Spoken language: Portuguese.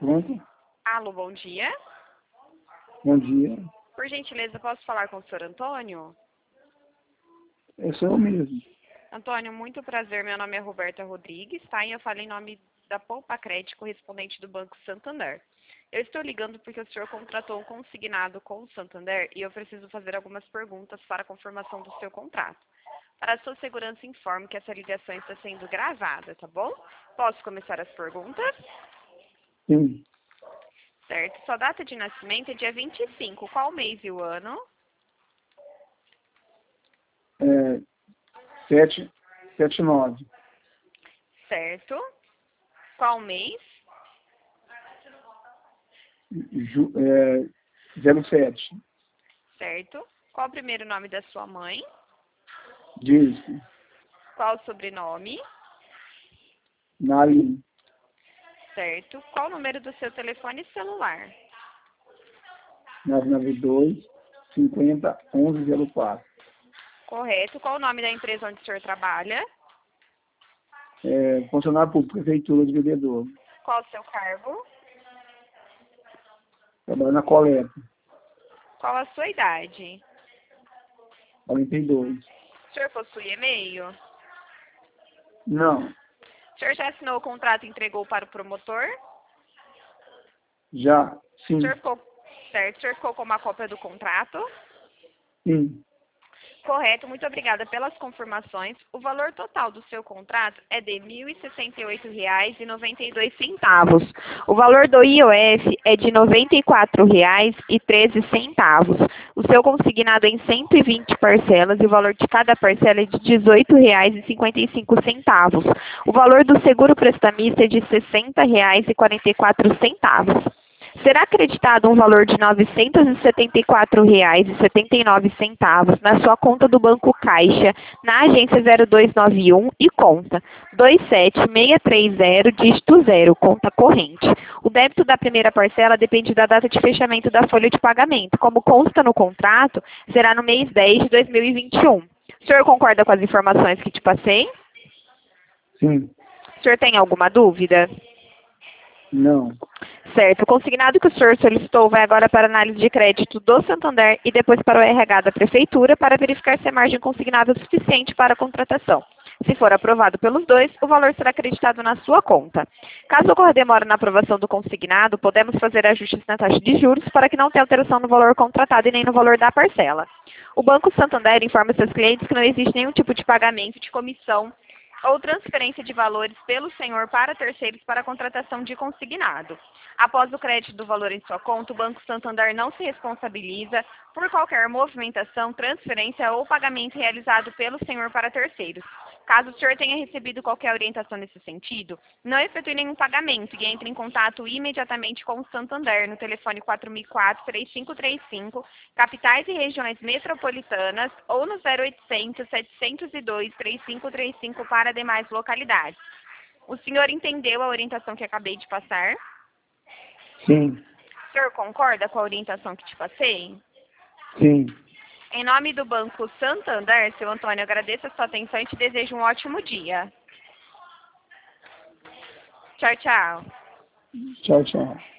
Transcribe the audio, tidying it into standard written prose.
Pronto. Alô, bom dia. Bom dia. Por gentileza, posso falar com o senhor Antônio? Eu sou eu mesmo. Antônio, muito prazer. Meu nome é Roberta Rodrigues, tá? E eu falo em nome da Poupa Crédito, correspondente do Banco Santander. Eu estou ligando porque o senhor contratou um consignado com o Santander e eu preciso fazer algumas perguntas para a confirmação do seu contrato. Para a sua segurança, informo que essa ligação está sendo gravada, tá bom? Posso começar as perguntas? Sim. Certo. Sua data de nascimento é dia 25. Qual mês e o ano? 779. Certo. Qual mês? 07. Certo. Qual o primeiro nome da sua mãe? Disque. Qual o sobrenome? Nali. Certo. Qual o número do seu telefone celular? 992 50 11 04. Correto. Qual o nome da empresa onde o senhor trabalha? Funcionário público, Prefeitura de Vendedor. Qual o seu cargo? Trabalho na coleta. Qual a sua idade? 42. O senhor possui e-mail? Não. O senhor já assinou o contrato e entregou para o promotor? Já. O Sim. senhor ficou, certo. O senhor ficou com uma cópia do contrato? Sim. Correto, muito obrigada pelas confirmações. O valor total do seu contrato é de R$ 1.068,92. O valor do IOF é de R$ 94,13. O seu consignado é em 120 parcelas e o valor de cada parcela é de R$ 18,55. O valor do seguro prestamista é de R$ 60,44. Será acreditado um valor de R$ 974,79 na sua conta do Banco Caixa, na agência 0291 e conta 27630, dígito 0, conta corrente. O débito da primeira parcela depende da data de fechamento da folha de pagamento. Como consta no contrato, será no mês 10 de 2021. O senhor concorda com as informações que te passei? Sim. O senhor tem alguma dúvida? Não. Certo. O consignado que o senhor solicitou vai agora para a análise de crédito do Santander e depois para o RH da Prefeitura para verificar se a margem consignada é suficiente para a contratação. Se for aprovado pelos dois, o valor será acreditado na sua conta. Caso ocorra demora na aprovação do consignado, podemos fazer ajustes na taxa de juros para que não tenha alteração no valor contratado e nem no valor da parcela. O Banco Santander informa seus clientes que não existe nenhum tipo de pagamento de comissão ou transferência de valores pelo senhor para terceiros para a contratação de consignado. Após o crédito do valor em sua conta, o Banco Santander não se responsabiliza por qualquer movimentação, transferência ou pagamento realizado pelo senhor para terceiros. Caso o senhor tenha recebido qualquer orientação nesse sentido, não efetue nenhum pagamento e entre em contato imediatamente com o Santander no telefone 4004-3535, capitais e regiões metropolitanas, ou no 0800-702-3535 para demais localidades. O senhor entendeu a orientação que acabei de passar? Sim. O senhor concorda com a orientação que te passei? Sim. Em nome do Banco Santander, seu Antônio, agradeço a sua atenção e te desejo um ótimo dia. Tchau, tchau. Tchau, tchau.